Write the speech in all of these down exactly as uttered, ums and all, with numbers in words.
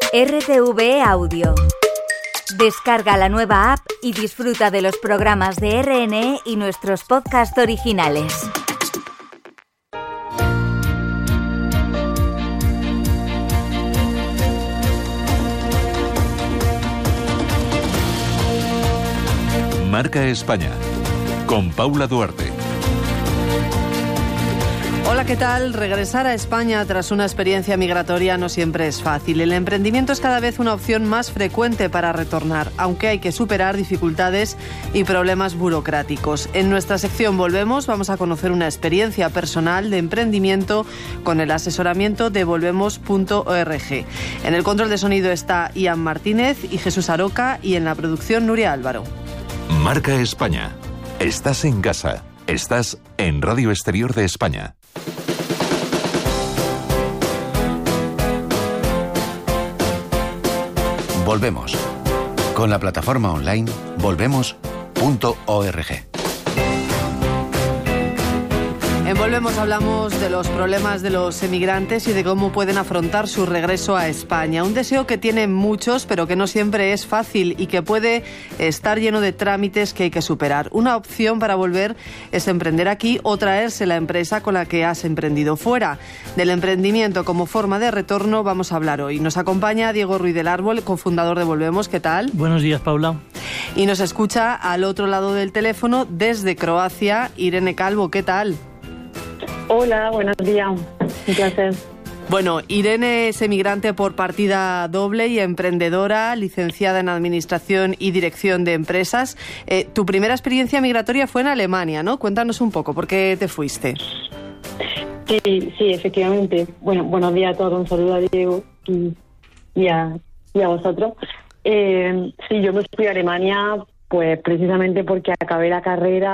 R T V E Audio. Descarga la nueva app y disfruta de los programas de R N E y nuestros podcasts originales. Marca España, con Paula Duarte. Hola, ¿qué tal? Regresar a España tras una experiencia migratoria no siempre es fácil. El emprendimiento es cada vez una opción más frecuente para retornar, aunque hay que superar dificultades y problemas burocráticos. En nuestra sección Volvemos vamos a conocer una experiencia personal de emprendimiento con el asesoramiento de volvemos punto org. En el control de sonido está Ian Martínez y Jesús Aroca, y en la producción Nuria Álvaro. Marca España. Estás en casa. Estás en Radio Exterior de España. Volvemos. Con la plataforma online volvemos punto org. En Volvemos hablamos de los problemas de los emigrantes y de cómo pueden afrontar su regreso a España. Un deseo que tienen muchos, pero que no siempre es fácil y que puede estar lleno de trámites que hay que superar. Una opción para volver es emprender aquí o traerse la empresa con la que has emprendido fuera. Del emprendimiento como forma de retorno vamos a hablar hoy. Nos acompaña Diego Ruiz del Árbol, cofundador de Volvemos. ¿Qué tal? Buenos días, Paula. Y nos escucha al otro lado del teléfono, desde Croacia, Irene Calvo. ¿Qué tal? Hola, buenos días. Un placer. Bueno, Irene es emigrante por partida doble y emprendedora, licenciada en Administración y Dirección de Empresas. Eh, tu primera experiencia migratoria fue en Alemania, ¿no? Cuéntanos un poco, ¿por qué te fuiste? Sí, sí, efectivamente. Bueno, buenos días a todos. Un saludo a Diego y, y, a, y a vosotros. Eh, sí, yo me fui a Alemania pues precisamente porque acabé la carrera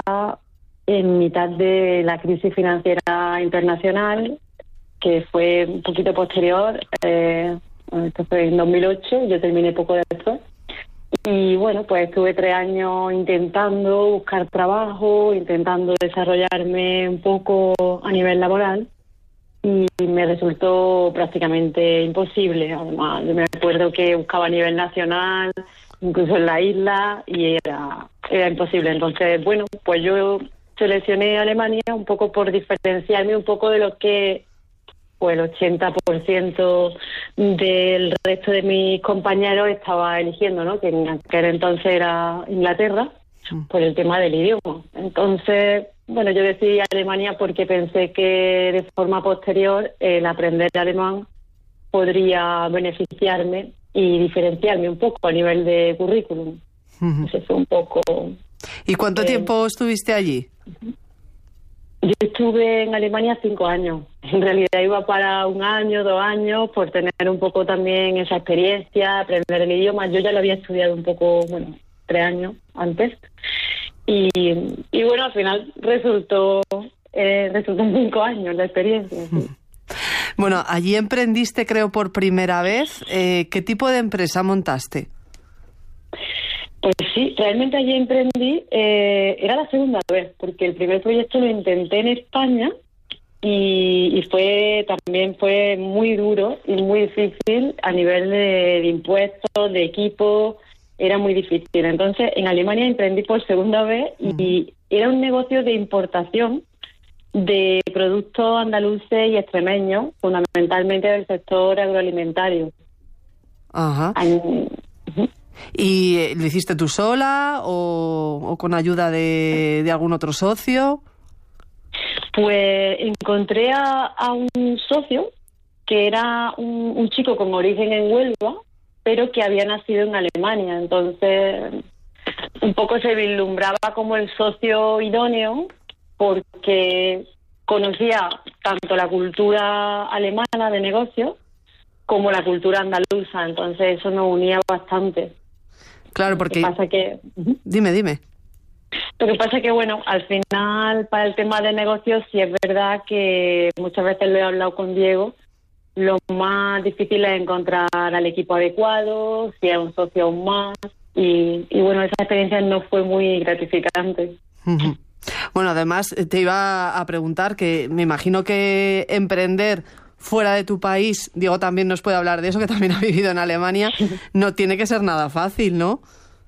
en mitad de la crisis financiera internacional, que fue un poquito posterior. Eh, esto fue en dos mil ocho, yo terminé poco después. Y bueno, pues estuve tres años intentando buscar trabajo, intentando desarrollarme un poco a nivel laboral, y me resultó prácticamente imposible. Además, yo me acuerdo que buscaba a nivel nacional, incluso en la isla, y era, era imposible. Entonces, bueno, pues yo seleccioné Alemania un poco por diferenciarme un poco de lo que pues el ochenta por ciento del resto de mis compañeros estaba eligiendo, ¿no? Que en aquel entonces era Inglaterra, por el tema del idioma. Entonces, bueno, yo decidí Alemania porque pensé que de forma posterior el aprender alemán podría beneficiarme y diferenciarme un poco a nivel de currículum. Uh-huh. Ese fue un poco... ¿Y cuánto eh, tiempo estuviste allí? Yo estuve en Alemania cinco años. En realidad iba para un año, dos años, por tener un poco también esa experiencia, aprender el idioma. Yo ya lo había estudiado un poco, bueno, tres años antes. Y, y bueno, al final resultó, eh, resultó en cinco años la experiencia. Sí. Bueno, allí emprendiste, creo, por primera vez. Eh, ¿Qué tipo de empresa montaste? Pues sí, realmente allí emprendí, eh, era la segunda vez, porque el primer proyecto lo intenté en España y, y fue también fue muy duro y muy difícil a nivel de, de impuestos, de equipo, era muy difícil. Entonces en Alemania emprendí por segunda vez y era un negocio de importación de productos andaluces y extremeños, fundamentalmente del sector agroalimentario. Ajá. Ay, ¿y lo hiciste tú sola o, o con ayuda de, de algún otro socio? Pues encontré a, a un socio que era un, un chico con origen en Huelva, pero que había nacido en Alemania. Entonces, un poco se vislumbraba como el socio idóneo porque conocía tanto la cultura alemana de negocios como la cultura andaluza. Entonces, eso nos unía bastante. Claro, porque... Lo que pasa que... Dime, dime. Lo que pasa que, bueno, al final, para el tema de negocios, sí es verdad que muchas veces lo he hablado con Diego, lo más difícil es encontrar al equipo adecuado, si es un socio aún más, y, y bueno, esa experiencia no fue muy gratificante. Bueno, además, te iba a preguntar que me imagino que emprender fuera de tu país, Diego también nos puede hablar de eso, que también ha vivido en Alemania, no tiene que ser nada fácil, ¿no?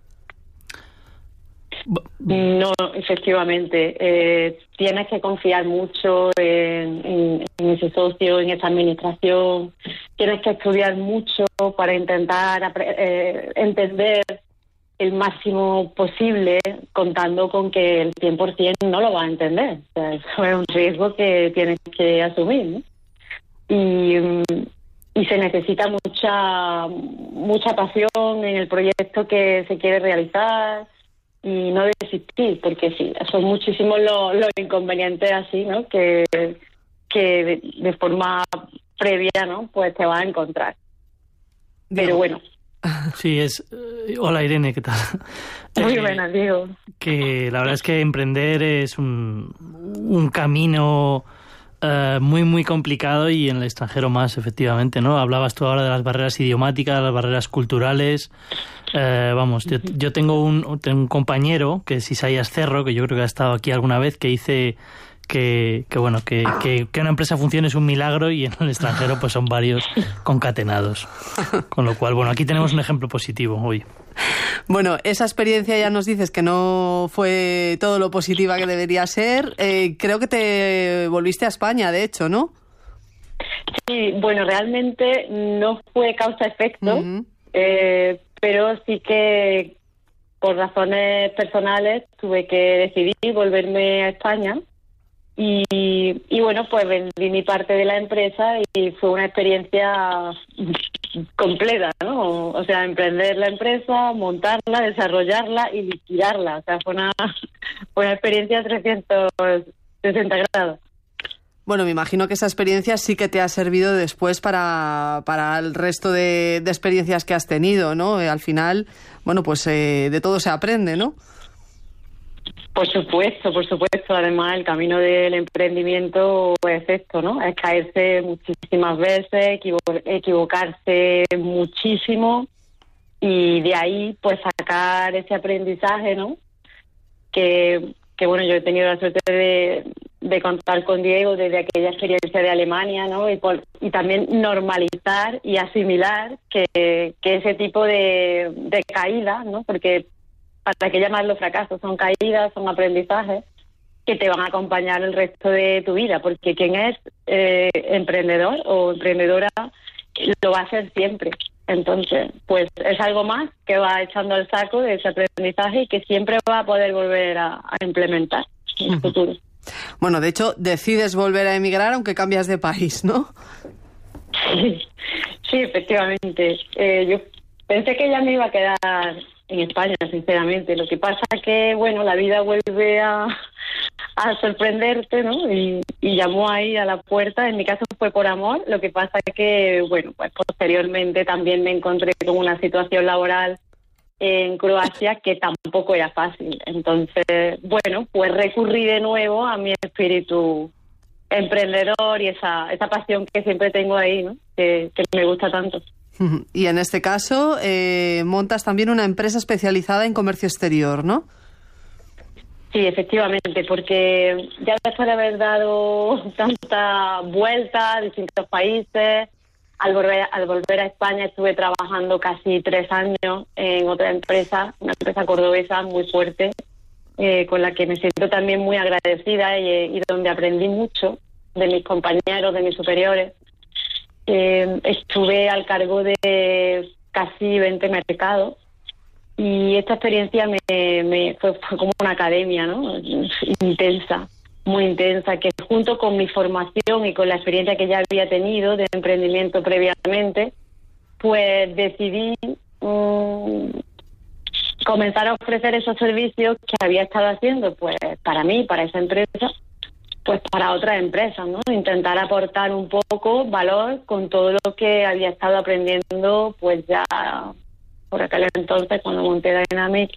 No, efectivamente. Eh, tienes que confiar mucho en, en, en ese socio, en esa administración. Tienes que estudiar mucho para intentar eh, entender el máximo posible, contando con que el cien por ciento no lo va a entender. O sea, eso es un riesgo que tienes que asumir, ¿no? Y, y se necesita mucha, mucha pasión en el proyecto que se quiere realizar. Y no desistir, porque sí, son muchísimos los, los inconvenientes así, ¿no? Que, que de, de forma previa, ¿no? Pues te vas a encontrar. Pero Diego. bueno. Sí, es... Hola, Irene, ¿qué tal? Muy eh, buenas, Diego. Que la verdad es que emprender es un, un camino uh, muy, muy complicado, y en el extranjero más, efectivamente, ¿no? Hablabas tú ahora de las barreras idiomáticas, las barreras culturales... Eh, vamos, yo, yo tengo, un, tengo un compañero que es Isaías Cerro, que yo creo que ha estado aquí alguna vez, que dice que, que bueno, que, que, que una empresa funcione es un milagro, y en el extranjero pues son varios concatenados. Con lo cual, bueno, aquí tenemos un ejemplo positivo hoy. Bueno, esa experiencia ya nos dices que no fue todo lo positiva que debería ser. Eh, creo que te volviste a España, de hecho, ¿no? Sí, bueno, realmente no fue causa-efecto. Uh-huh. eh, pero sí que por razones personales tuve que decidir volverme a España y, y bueno, pues vendí mi parte de la empresa y fue una experiencia completa, ¿no? O sea, emprender la empresa, montarla, desarrollarla y liquidarla. O sea, fue una, fue una experiencia trescientos sesenta grados. Bueno, me imagino que esa experiencia sí que te ha servido después para, para el resto de, de experiencias que has tenido, ¿no? Eh, al final, bueno, pues eh, de todo se aprende, ¿no? Por supuesto, por supuesto. Además, el camino del emprendimiento es esto, ¿no? Es caerse muchísimas veces, equivo- equivocarse muchísimo y de ahí, pues, sacar ese aprendizaje, ¿no? Que, que bueno, yo he tenido la suerte de... de contar con Diego desde aquella experiencia de Alemania, ¿no? Y, por, y también normalizar y asimilar que, que ese tipo de, de caídas, ¿no? Porque para qué llamarlo fracaso, son caídas, son aprendizajes que te van a acompañar el resto de tu vida, porque quien es eh, emprendedor o emprendedora lo va a hacer siempre. Entonces, pues es algo más que va echando al saco de ese aprendizaje y que siempre va a poder volver a, a implementar en el futuro. Bueno, de hecho, decides volver a emigrar aunque cambias de país, ¿no? Sí, sí, efectivamente. Eh, yo pensé que ya me iba a quedar en España, sinceramente. Lo que pasa es que, bueno, la vida vuelve a, a sorprenderte, ¿no? Y, y llamó ahí a la puerta. En mi caso fue por amor. Lo que pasa es que, bueno, pues posteriormente también me encontré con una situación laboral en Croacia que tampoco era fácil. Entonces, bueno, pues recurrí de nuevo a mi espíritu emprendedor y esa esa pasión que siempre tengo ahí, ¿no? Que, que me gusta tanto. Y en este caso eh, montas también una empresa especializada en comercio exterior, ¿no? Sí, efectivamente, porque ya después de haber dado tanta vuelta a distintos países, Al volver, al volver a España estuve trabajando casi tres años en otra empresa, una empresa cordobesa muy fuerte, eh, con la que me siento también muy agradecida y, y donde aprendí mucho de mis compañeros, de mis superiores. Eh, estuve al cargo de casi veinte mercados y esta experiencia me, me fue, fue como una academia, ¿no? Intensa. muy intensa, que junto con mi formación y con la experiencia que ya había tenido de emprendimiento previamente, pues decidí um, comenzar a ofrecer esos servicios que había estado haciendo, pues para mí, para esa empresa, pues para otras empresas, ¿no? Intentar aportar un poco valor con todo lo que había estado aprendiendo, pues ya por aquel entonces, cuando monté Dynamic,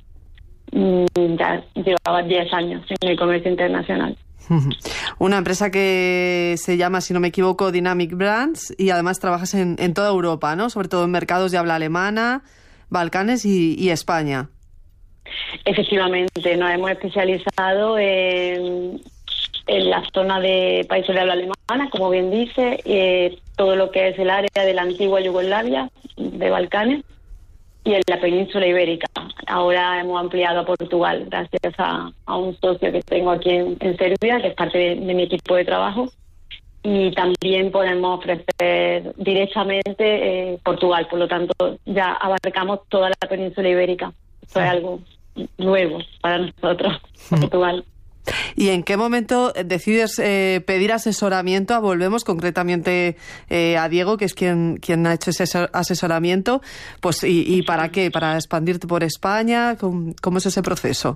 ya llevaba diez años en el comercio internacional. Una empresa que se llama, si no me equivoco, Dynamic Brands, y además trabajas en, en toda Europa, ¿no? Sobre todo en mercados de habla alemana, Balcanes y, y España. Efectivamente, nos hemos especializado en, en la zona de países de habla alemana, como bien dice, eh, todo lo que es el área de la antigua Yugoslavia, de Balcanes, y en la península ibérica. Ahora hemos ampliado a Portugal gracias a, a un socio que tengo aquí en, en Serbia, que es parte de, de mi equipo de trabajo, y también podemos ofrecer directamente eh, Portugal. Por lo tanto, ya abarcamos toda la península ibérica. Eso es algo nuevo para nosotros, Portugal. ¿Y en qué momento decides eh, pedir asesoramiento? Volvemos concretamente eh, a Diego, que es quien quien ha hecho ese asesoramiento. Pues ¿y, y para qué? ¿Para expandirte por España? ¿Cómo, cómo es ese proceso?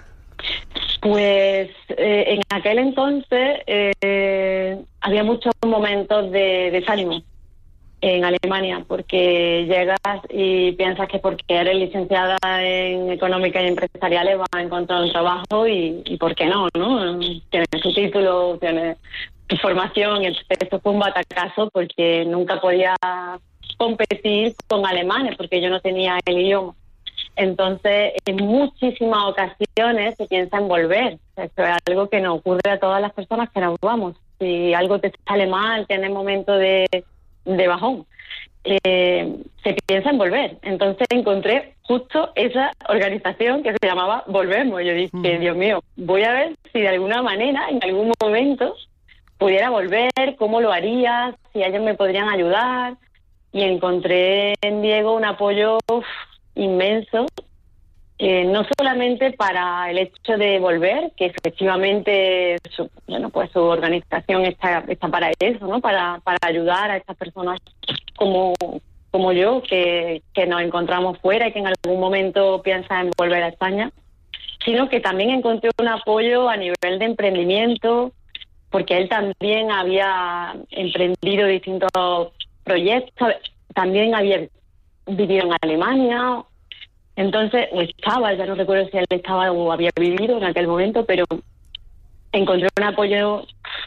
Pues eh, en aquel entonces eh, había muchos momentos de desánimo en Alemania, porque llegas y piensas que porque eres licenciada en económica y empresariales vas a encontrar un trabajo y, y ¿por qué no? ¿no? Tienes tu título, tienes tu formación, y esto fue un batacazo porque nunca podía competir con alemanes porque yo no tenía el idioma. Entonces, en muchísimas ocasiones se piensa en volver. Esto es algo que nos ocurre a todas las personas que nos vamos. Si algo te sale mal, tienes momentos de de bajón, eh, se piensa en volver. Entonces encontré justo esa organización que se llamaba Volvemos. Yo dije, mm. Dios mío, voy a ver si de alguna manera, en algún momento, pudiera volver, cómo lo haría, si ellos me podrían ayudar. Y encontré en Diego un apoyo uf, inmenso, eh, no solamente para el hecho de volver, que efectivamente su, bueno, pues su organización está, está para eso, ¿no? Para, para ayudar a estas personas como, como yo, que, que nos encontramos fuera y que en algún momento piensan en volver a España, sino que también encontré un apoyo a nivel de emprendimiento, porque él también había emprendido distintos proyectos, también había vivido en Alemania. Entonces, o estaba, ya no recuerdo si él estaba o había vivido en aquel momento, pero encontré un apoyo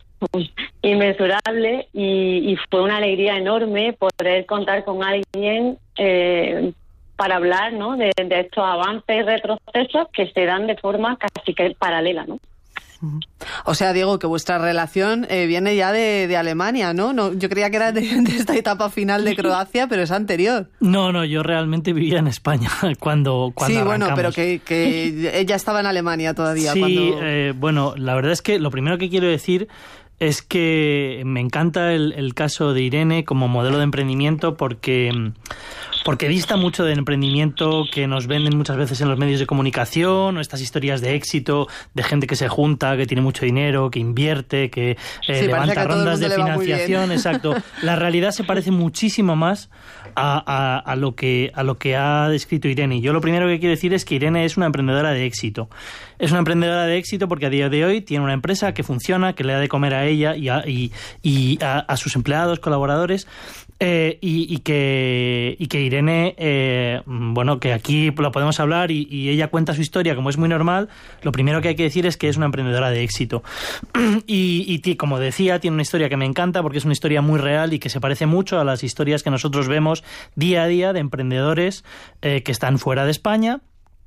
inmensurable y, y fue una alegría enorme poder contar con alguien eh, para hablar, ¿no? de, de estos avances y retrocesos que se dan de forma casi que paralela, ¿no? O sea, Diego, que vuestra relación eh, viene ya de, de Alemania, ¿no? no Yo creía que era de, de esta etapa final de Croacia, pero es anterior. No, no, yo realmente vivía en España cuando, cuando Sí, arrancamos. bueno, pero que, que ella estaba en Alemania todavía. Sí, cuando... eh, bueno, la verdad es que lo primero que quiero decir es que me encanta el, el caso de Irene como modelo de emprendimiento porque... porque dista mucho del emprendimiento que nos venden muchas veces en los medios de comunicación, o estas historias de éxito de gente que se junta, que tiene mucho dinero, que invierte, que eh, sí, levanta que rondas de financiación. Exacto. La realidad se parece muchísimo más a, a, a lo que a lo que ha descrito Irene. Y yo lo primero que quiero decir es que Irene es una emprendedora de éxito. Es una emprendedora de éxito porque a día de hoy tiene una empresa que funciona, que le da de comer a ella y a, y, y a, a sus empleados, colaboradores. Eh, y, y que y que Irene, eh, bueno, que aquí lo podemos hablar y, y ella cuenta su historia como es muy normal. Lo primero que hay que decir es que es una emprendedora de éxito y, y como decía, tiene una historia que me encanta porque es una historia muy real y que se parece mucho a las historias que nosotros vemos día a día de emprendedores eh, que están fuera de España,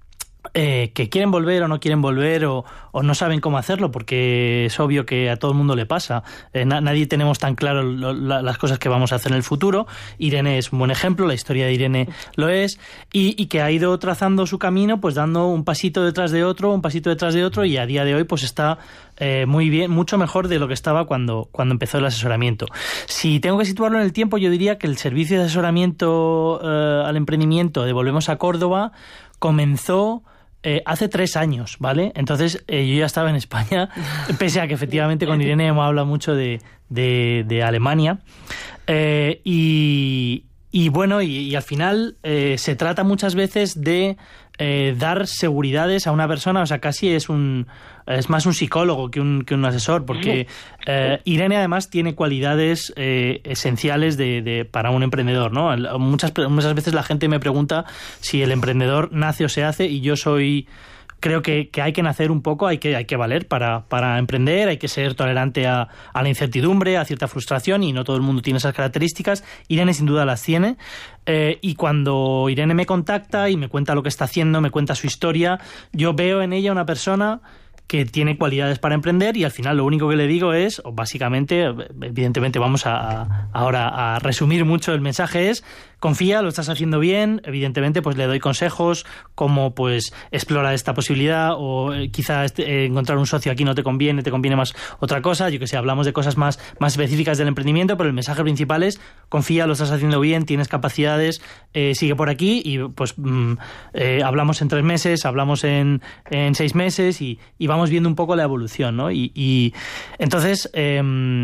Eh, que quieren volver o no quieren volver o, o no saben cómo hacerlo, porque es obvio que a todo el mundo le pasa. Eh, na, nadie tenemos tan claro lo, la, las cosas que vamos a hacer en el futuro. Irene es un buen ejemplo, la historia de Irene lo es, y, y que ha ido trazando su camino, pues dando un pasito detrás de otro, un pasito detrás de otro, y a día de hoy pues está eh, muy bien, mucho mejor de lo que estaba cuando, cuando empezó el asesoramiento. Si tengo que situarlo en el tiempo, yo diría que el servicio de asesoramiento eh, al emprendimiento de Volvemos a Córdoba comenzó eh, hace tres años, ¿vale? Entonces eh, yo ya estaba en España, pese a que efectivamente con Irene hemos hablado mucho de, de, de Alemania. Eh, y, y bueno, y, y al final eh, se trata muchas veces de eh, dar seguridades a una persona, o sea, casi es un es más un psicólogo que un, que un asesor, porque eh, Irene además tiene cualidades eh, esenciales de, de, para un emprendedor, ¿no? Muchas, muchas veces la gente me pregunta si el emprendedor nace o se hace, y yo soy... Creo que, que hay que nacer un poco, hay que, hay que valer para, para emprender, hay que ser tolerante a, a la incertidumbre, a cierta frustración, y no todo el mundo tiene esas características. Irene sin duda las tiene, eh, y cuando Irene me contacta y me cuenta lo que está haciendo, me cuenta su historia, yo veo en ella una persona que tiene cualidades para emprender, y al final lo único que le digo es, o básicamente, evidentemente vamos a, a ahora a resumir mucho el mensaje, es confía, lo estás haciendo bien, evidentemente pues le doy consejos como pues explora esta posibilidad, o eh, quizá este, eh, encontrar un socio aquí no te conviene, te conviene más otra cosa, yo que sé, hablamos de cosas más, más específicas del emprendimiento, pero el mensaje principal es confía, lo estás haciendo bien, tienes capacidades, eh, sigue por aquí, y pues mm, eh, hablamos en tres meses, hablamos en, en seis meses y, y vamos viendo un poco la evolución, ¿no? Y, y entonces eh,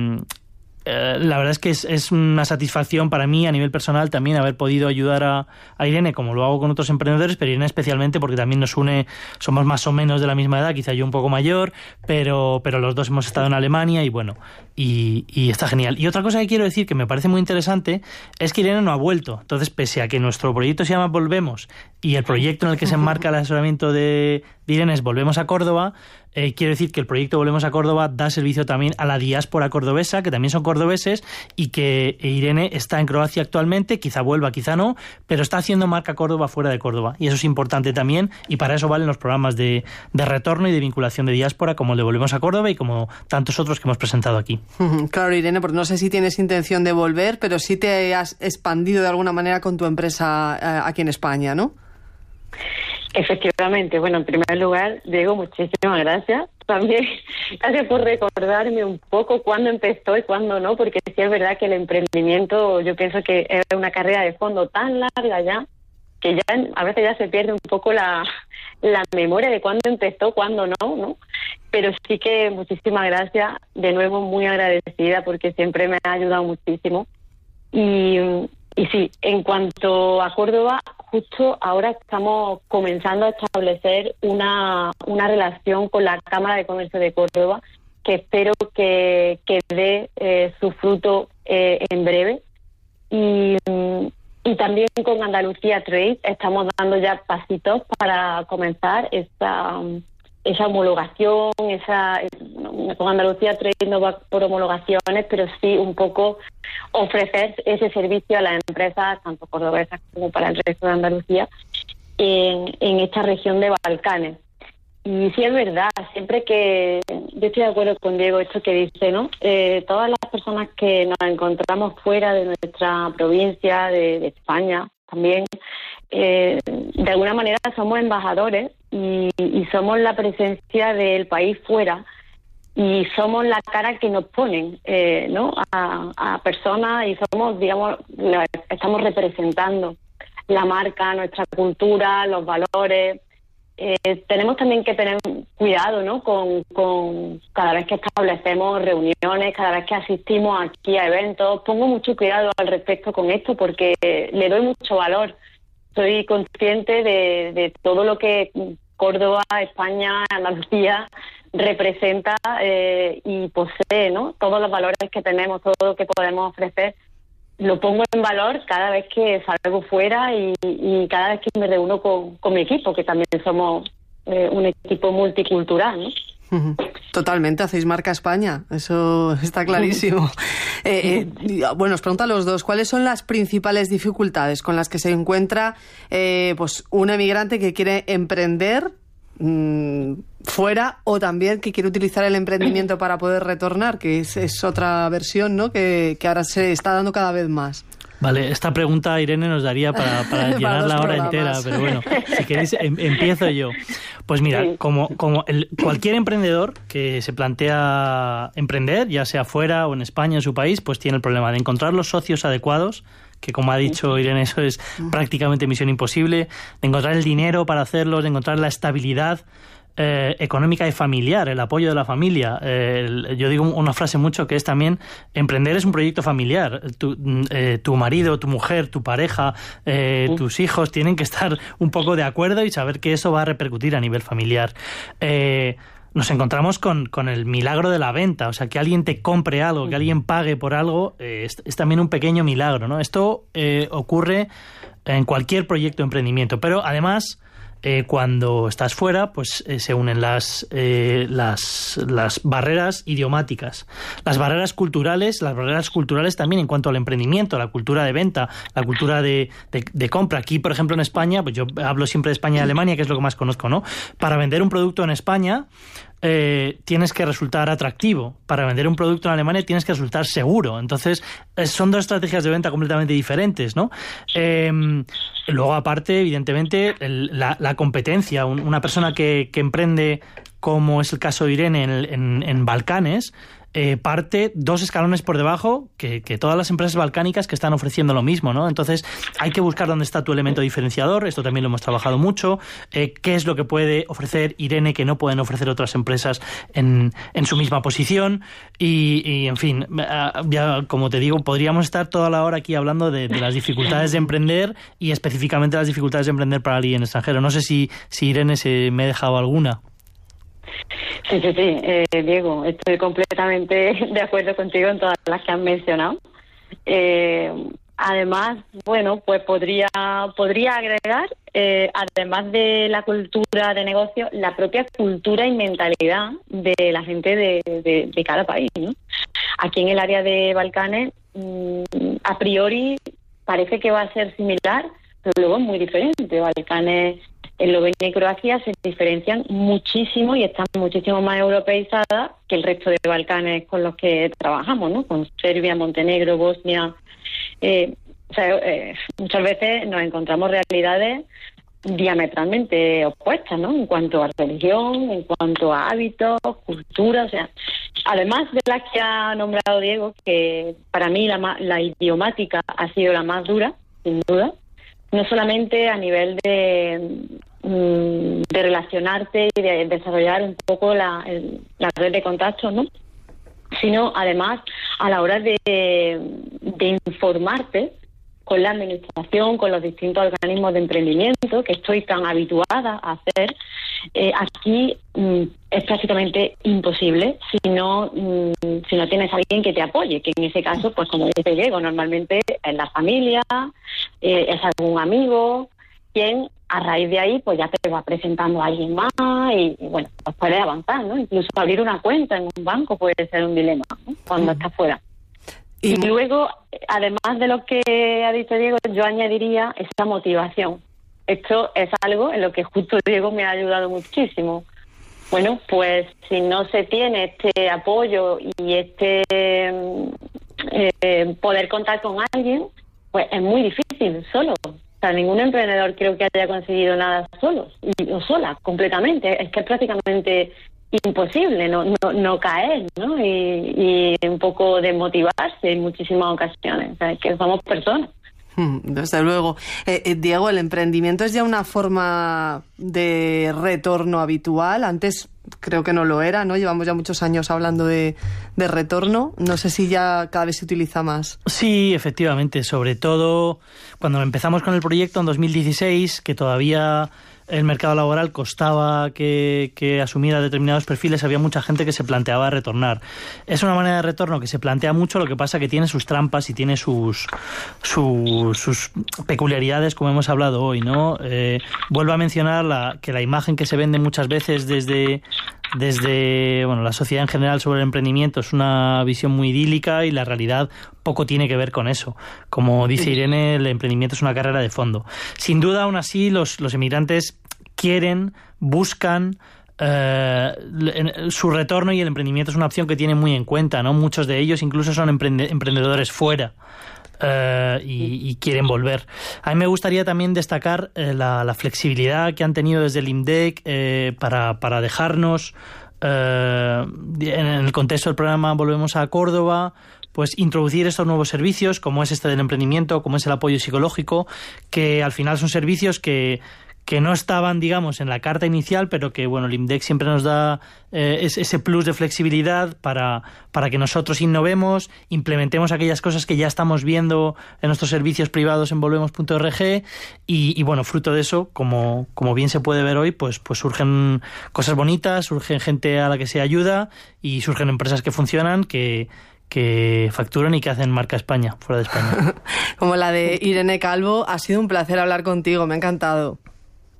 Eh, la verdad es que es, es una satisfacción para mí a nivel personal también haber podido ayudar a, a Irene, como lo hago con otros emprendedores, pero Irene especialmente porque también nos une, somos más o menos de la misma edad, quizá yo un poco mayor, pero, pero los dos hemos estado en Alemania y bueno, y, y está genial. Y otra cosa que quiero decir que me parece muy interesante es que Irene no ha vuelto. Entonces, pese a que nuestro proyecto se llama Volvemos y el proyecto en el que se enmarca el asesoramiento de, de Irene es Volvemos a Córdoba, Eh, quiero decir que el proyecto Volvemos a Córdoba da servicio también a la diáspora cordobesa, que también son cordobeses, y que Irene está en Croacia actualmente, quizá vuelva, quizá no, pero está haciendo marca Córdoba fuera de Córdoba, y eso es importante también, y para eso valen los programas de, de retorno y de vinculación de diáspora, como el de Volvemos a Córdoba y como tantos otros que hemos presentado aquí. Claro, Irene, porque no sé si tienes intención de volver, pero sí te has expandido de alguna manera con tu empresa eh, aquí en España, ¿no? Efectivamente. Bueno, en primer lugar, Diego, muchísimas gracias. También gracias por recordarme un poco cuándo empezó y cuándo no, porque sí es verdad que el emprendimiento, yo pienso que es una carrera de fondo tan larga ya, que ya a veces ya se pierde un poco la, la memoria de cuándo empezó, cuándo no, ¿no? Pero sí que muchísimas gracias, de nuevo muy agradecida porque siempre me ha ayudado muchísimo. Y, y sí, en cuanto a Córdoba, justo ahora estamos comenzando a establecer una, una relación con la Cámara de Comercio de Córdoba, que espero que, que dé eh, su fruto eh, en breve. Y, y también con Andalucía Trade estamos dando ya pasitos para comenzar esa, esa homologación. Esa, con Andalucía Trade no va por homologaciones, pero sí un poco ofrecer ese servicio a las empresas, tanto cordobesas como para el resto de Andalucía, en, en esta región de Balcanes. Y sí es verdad, siempre que... Yo estoy de acuerdo con Diego, esto que dice, ¿no? Eh, todas las personas que nos encontramos fuera de nuestra provincia, de, de España también, eh, de alguna manera somos embajadores y, y somos la presencia del país fuera, y somos la cara que nos ponen, eh, ¿no? A, a personas, y somos, digamos, la, estamos representando la marca, nuestra cultura, los valores. Eh, tenemos también que tener cuidado, ¿no? Con, con cada vez que establecemos reuniones, cada vez que asistimos aquí a eventos. Pongo mucho cuidado al respecto con esto porque le doy mucho valor. Soy consciente de, de todo lo que Córdoba, España, Andalucía representa eh, y posee, ¿no? Todos los valores que tenemos, todo lo que podemos ofrecer, lo pongo en valor cada vez que salgo fuera y, y cada vez que me reúno con, con mi equipo, que también somos eh, un equipo multicultural, ¿no? Totalmente, hacéis marca España, eso está clarísimo. eh, eh, bueno, os pregunto a los dos, ¿cuáles son las principales dificultades con las que se encuentra eh, pues un emigrante que quiere emprender mmm, fuera, o también que quiere utilizar el emprendimiento para poder retornar, que es, es otra versión, ¿no? que, que ahora se está dando cada vez más? Vale, esta pregunta, Irene, nos daría para, para llenar la hora entera, pero bueno, si queréis em, empiezo yo. Pues mira, como, como el, cualquier emprendedor que se plantea emprender, ya sea fuera o en España, en su país, pues tiene el problema de encontrar los socios adecuados, que como ha dicho Irene, eso es prácticamente misión imposible, de encontrar el dinero para hacerlo, de encontrar la estabilidad Eh, económica y familiar, el apoyo de la familia. Eh, el, yo digo una frase mucho que es también, emprender es un proyecto familiar. Tu, eh, tu marido, tu mujer, tu pareja, eh, sí. tus hijos tienen que estar un poco de acuerdo y saber que eso va a repercutir a nivel familiar. Eh, nos encontramos con, con el milagro de la venta, o sea, que alguien te compre algo, que alguien pague por algo, eh, es, es también un pequeño milagro, ¿no? Esto eh, ocurre en cualquier proyecto de emprendimiento, pero además eh, cuando estás fuera, pues eh, se unen las, eh, las, las barreras idiomáticas, las barreras culturales, las barreras culturales también en cuanto al emprendimiento, la cultura de venta, la cultura de, de, de compra. Aquí, por ejemplo, en España, pues yo hablo siempre de España y Alemania, que es lo que más conozco, ¿no? Para vender un producto en España, Eh, tienes que resultar atractivo. Para vender un producto en Alemania tienes que resultar seguro. Entonces, eh, son dos estrategias de venta completamente diferentes, ¿no? Eh, luego, aparte, evidentemente, el, la, la competencia. Un, una persona que, que emprende, como es el caso de Irene en, en, en Balcanes, Eh, parte dos escalones por debajo que, que todas las empresas balcánicas que están ofreciendo lo mismo, ¿no? Entonces hay que buscar dónde está tu elemento diferenciador. Esto también lo hemos trabajado mucho. Eh, ¿Qué es lo que puede ofrecer Irene que no pueden ofrecer otras empresas en, en su misma posición? Y, y en fin, ya como te digo, podríamos estar toda la hora aquí hablando de, de las dificultades de emprender y específicamente las dificultades de emprender para alguien extranjero. No sé si, si Irene se me ha dejado alguna. Sí, sí, sí, eh, Diego, estoy completamente de acuerdo contigo en todas las que has mencionado. Eh, además, bueno, pues podría podría agregar, eh, además de la cultura de negocio, la propia cultura y mentalidad de la gente de, de, de cada país, ¿no? Aquí en el área de Balcanes, mmm, a priori parece que va a ser similar, pero luego es muy diferente. Balcanes, Eslovenia y Croacia se diferencian muchísimo y están muchísimo más europeizadas que el resto de Balcanes con los que trabajamos, ¿no? Con Serbia, Montenegro, Bosnia. Eh, o sea, eh, muchas veces nos encontramos realidades diametralmente opuestas, ¿no? En cuanto a religión, en cuanto a hábitos, cultura, o sea, además de las que ha nombrado Diego, que para mí la, la idiomática ha sido la más dura, sin duda. No solamente a nivel de, de relacionarte y de desarrollar un poco la, el, la red de contactos, ¿no? Sino además a la hora de, de informarte con la administración, con los distintos organismos de emprendimiento que estoy tan habituada a hacer. Eh, aquí mm, es prácticamente imposible si no, mm, si no tienes a alguien que te apoye, que en ese caso, pues como dice Diego, normalmente es la familia, eh, es algún amigo, quien a raíz de ahí pues ya te va presentando a alguien más y, y bueno, pues puedes avanzar, ¿no? Incluso abrir una cuenta en un banco puede ser un dilema, ¿no? Cuando mm. estás fuera. Y, y luego, además de lo que ha dicho Diego, yo añadiría esa motivación. Esto es algo en lo que justo Diego me ha ayudado muchísimo. Bueno, pues si no se tiene este apoyo y este eh, poder contar con alguien, pues es muy difícil solo. O sea, ningún emprendedor creo que haya conseguido nada solo o sola, completamente. Es que es prácticamente imposible no, no, no caer, ¿no? Y, y un poco desmotivarse en muchísimas ocasiones. O sea, es que somos personas. Desde luego. Eh, eh, Diego, ¿el emprendimiento es ya una forma de retorno habitual? Antes creo que no lo era, ¿no? Llevamos ya muchos años hablando de, de retorno. No sé si ya cada vez se utiliza más. Sí, efectivamente. Sobre todo cuando empezamos con el proyecto en dos mil dieciséis, que todavía el mercado laboral costaba que, que asumiera determinados perfiles, había mucha gente que se planteaba retornar. Es una manera de retorno que se plantea mucho, lo que pasa que tiene sus trampas y tiene sus sus, sus peculiaridades, como hemos hablado hoy, ¿no? Eh, vuelvo a mencionar la, que la imagen que se vende muchas veces desde desde bueno la sociedad en general sobre el emprendimiento es una visión muy idílica y la realidad poco tiene que ver con eso. Como dice Irene, el emprendimiento es una carrera de fondo. Sin duda, aún así, los, los emigrantes quieren, buscan eh, su retorno y el emprendimiento es una opción que tienen muy en cuenta, ¿no? Muchos de ellos incluso son emprende- emprendedores fuera. Uh, y, y quieren volver. A mí me gustaría también destacar eh, la, la flexibilidad que han tenido desde el IMDEC eh, para, para dejarnos eh, en el contexto del programa Volvemos a Córdoba, pues introducir estos nuevos servicios como es este del emprendimiento, como es el apoyo psicológico, que al final son servicios que que no estaban, digamos, en la carta inicial, pero que, bueno, el IMDEC siempre nos da eh, ese plus de flexibilidad para, para que nosotros innovemos, implementemos aquellas cosas que ya estamos viendo en nuestros servicios privados en volvemos punto org y, y, bueno, fruto de eso, como, como bien se puede ver hoy, pues, pues surgen cosas bonitas, surgen gente a la que se ayuda y surgen empresas que funcionan, que que facturan y que hacen marca España, fuera de España. Como la de Irene Calvo. Ha sido un placer hablar contigo, me ha encantado.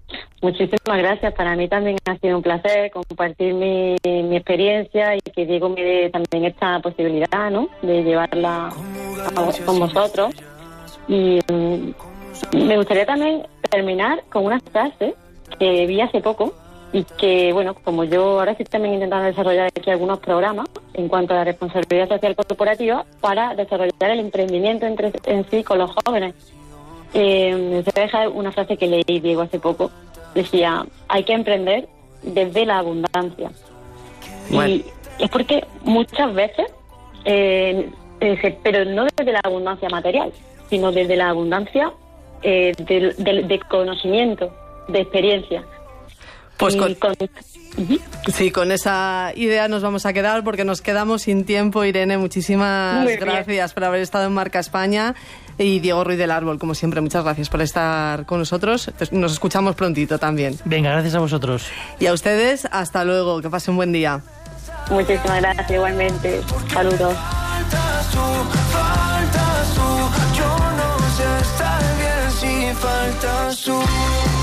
Muchísimas gracias. Para mí también ha sido un placer compartir mi, mi experiencia y que Diego me dé también esta posibilidad, ¿no?, de llevarla a, con vosotros. Y um, me gustaría también terminar con una frase que vi hace poco y que, bueno, como yo ahora estoy también intentando desarrollar aquí algunos programas en cuanto a la responsabilidad social corporativa para desarrollar el emprendimiento entre, en sí con los jóvenes. Eh, me gustaría dejar una frase que leí, Diego, hace poco. Decía, hay que emprender desde la abundancia. Bueno. Y es porque muchas veces, eh, eh, pero no desde la abundancia material, sino desde la abundancia eh, de, de, de conocimiento, de experiencia. Pues con, con... Uh-huh. Sí, con esa idea nos vamos a quedar porque nos quedamos sin tiempo. Irene, muchísimas Muy gracias bien. por haber estado en Marca España. Y Diego Ruiz del Árbol, como siempre, muchas gracias por estar con nosotros. Nos escuchamos prontito también. Venga, gracias a vosotros. Y a ustedes, hasta luego. Que pasen un buen día. Muchísimas gracias, igualmente. Saludos. Faltas tú, faltas tú, yo no sé estar bien si faltas tú.